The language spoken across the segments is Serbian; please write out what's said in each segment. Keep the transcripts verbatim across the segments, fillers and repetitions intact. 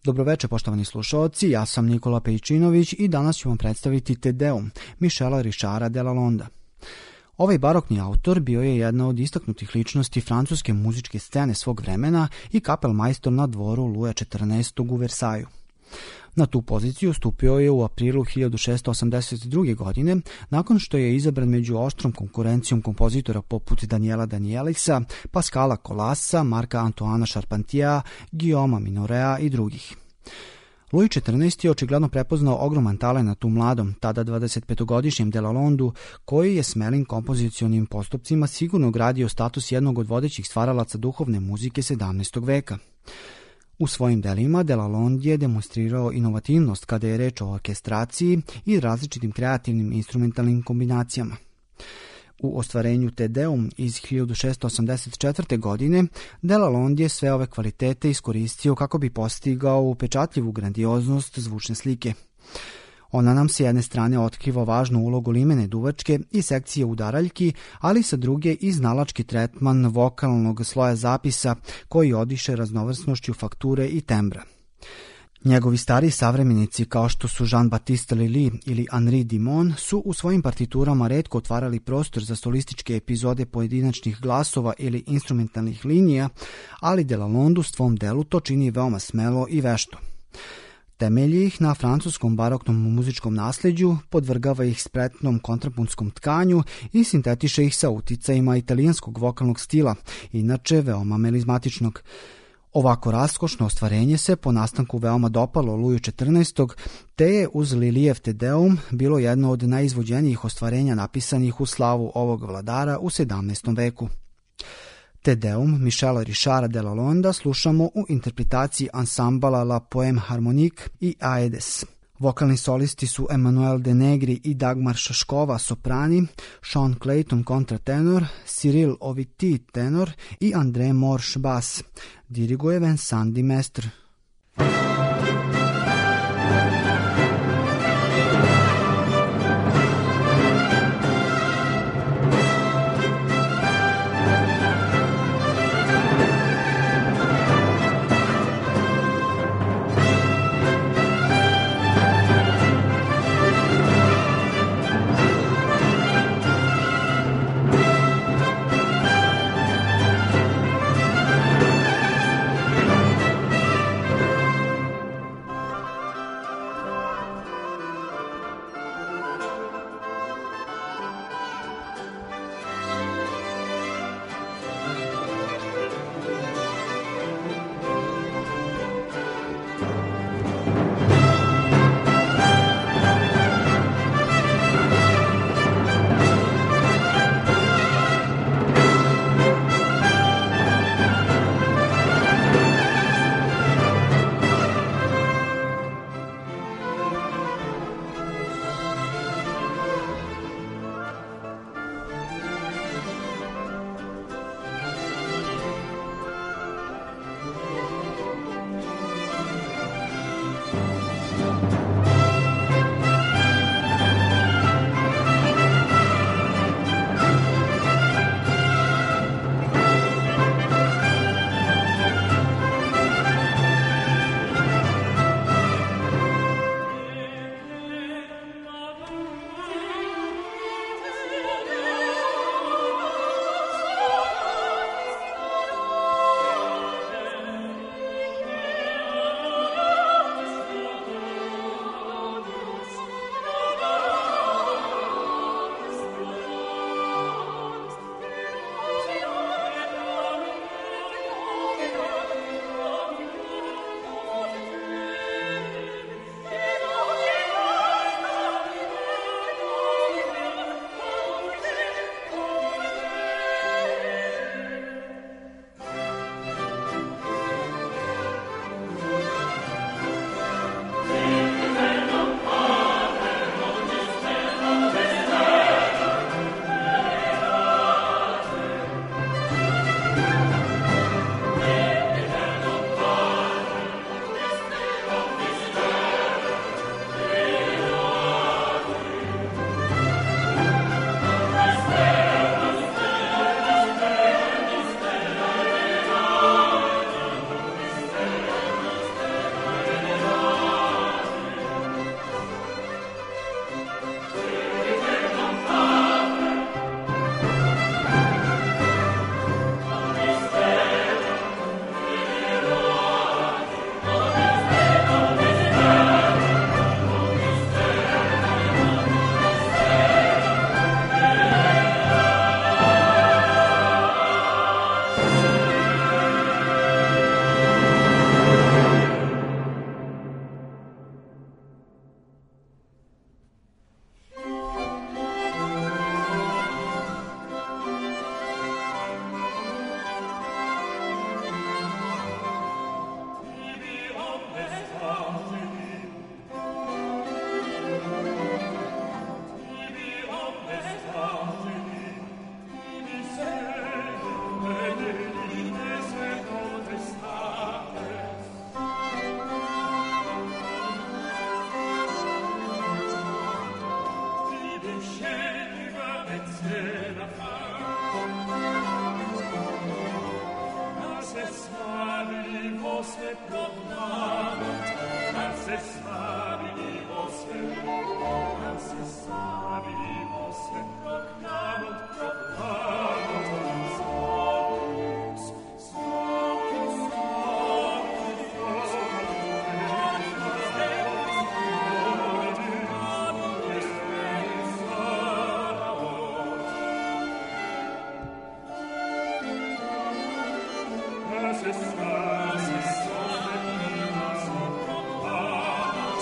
Dobroveče, poštovani slušaoci, ja sam Nikola Pejčinović i danas ću vam predstaviti Te Deum, Michela Richarda de Lalande'a. Ovaj barokni autor bio je jedna od istaknutih ličnosti francuske muzičke scene svog vremena i kapelmajstor na dvoru Luja četrnaestog u Versaju. Na tu poziciju stupio je u aprilu hiljadu šessto osamdeset druge. godine, nakon što je izabran među oštrom konkurencijom kompozitora poput Daniela Danielisa, Pascala Colassa, Marka Antoana Charpentiera, Guillauma Minorea i drugih. Louis četrnaesti. je očigledno prepoznao ogroman talenat u mladom, tada dvadesetpetogodišnjem de Lalandu, koji je smelim kompozicionim postupcima sigurno gradio status jednog od vodećih stvaralaca duhovne muzike sedamnaestog veka. U svojim delima de Lalande je demonstrirao inovativnost kada je reč o orkestraciji i različitim kreativnim instrumentalnim kombinacijama. U ostvarenju Te Deum iz hiljadu šessto osamdeset četvrte. godine de Lalande je sve ove kvalitete iskoristio kako bi postigao upečatljivu grandioznost zvučne slike. Ona nam s jedne strane otkriva važnu ulogu limene duvačke i sekcije udaraljki, ali sa druge i znalački tretman vokalnog sloja zapisa koji odiše raznovrsnošću fakture i tembra. Njegovi stariji savremenici kao što su Jean-Baptiste Lully ili Henri Dimon su u svojim partiturama retko otvarali prostor za solističke epizode pojedinačnih glasova ili instrumentalnih linija, ali de Lalande u svom delu to čini veoma smelo i vešto. Temelji ih na francuskom baroknom muzičkom nasleđu, podvrgava ih spretnom kontrapuntskom tkanju i sintetiše ih sa uticajima italijanskog vokalnog stila, inače veoma melizmatičnog. Ovako raskošno ostvarenje se po nastanku veoma dopalo Louisu četrnaestom. te je uz Lullyjev Te Deum bilo jedno od najizvođenijih ostvarenja napisanih u slavu ovog vladara u sedamnaestom veku. Te Deum Michela Richarda de Lalande'a slušamo u interpretaciji ansambala La Poème Harmonique i Aedes. Vokalni solisti su Emmanuel de Negri i Dagmar Šaškova soprani, Sean Clayton kontratenor, Cyril Oviti tenor i André Morsch bas. Diriguje Vincent de Mestre. Es ist, es ist so,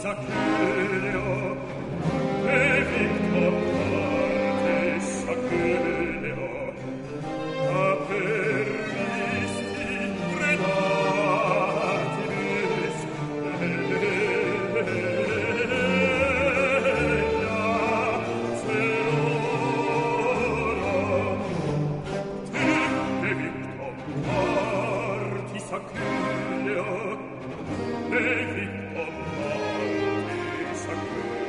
Sacrileo, e victor mortis sacrileo.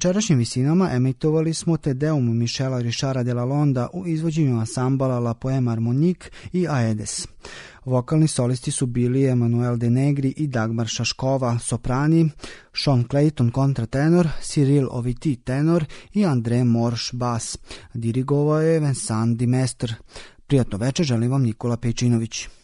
večerašnjim visinama emitovali smo Te Deum Michela Richarda de la Londa u izvođenju ansambala La Poème Harmonique i Aedes. Vokalni solisti su bili Emanuel de Negri i Dagmar Šaškova, soprani, Sean Clayton kontratenor, Cyril Oviti tenor i André Morš bas. Dirigovao je Vincent Dimestre. Prijatno večer želim vam Nikola Pejčinović.